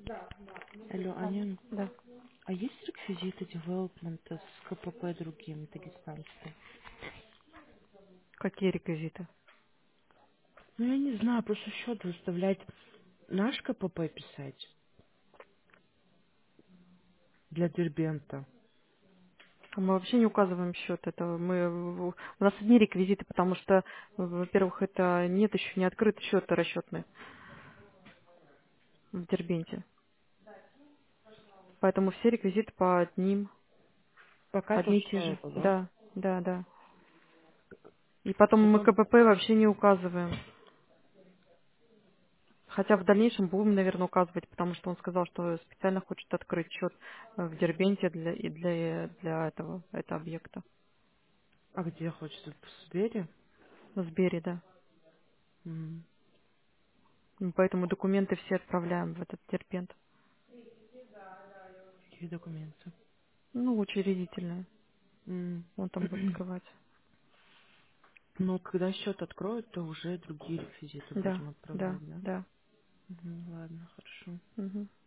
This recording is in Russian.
Алло, Аня, Да. а есть реквизиты девелопмента с КПП другим дагестанским? Какие реквизиты? Ну, я не знаю, просто счет выставлять. Наш КПП писать для Дербента. А мы вообще не указываем счет этого. У нас одни реквизиты, потому что, во-первых, это нет еще не открыт счет расчетный в Дербенте. Поэтому все реквизиты по одним, Пока то одни же и те же. самое, да? Да, да, да. И потом мы Потом, КПП вообще не указываем. Хотя в дальнейшем будем, наверное, указывать, потому что он сказал, что специально хочет открыть счет в Дербенте для этого объекта. а где хочется? В Сбере? В Сбере, да. М, И поэтому документы все отправляем в этот Дербент. Какие документы? Ну, учредительные. М. Он там будет открывать. Но когда счет откроют, то уже другие реквизиты Да, будем да, отправлять, да? да. Ладно, хорошо. Мгм.